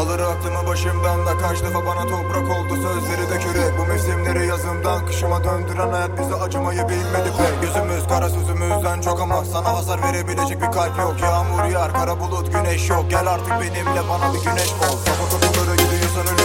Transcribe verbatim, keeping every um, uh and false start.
Alır aklımı başımdan da kaç defa bana toprak oldu sözleri de kürek. Bu mevsimleri yazımdan kışıma döndüren hayat bize acımayı bilmedi pek. Gözümüz kara sözümüzden çok ama sana hasar verebilecek bir kalp yok. Yağmur yağar kara bulut güneş yok, gel artık benimle bana bir güneş bol. Kafa kapıları gidiyorsan ölüm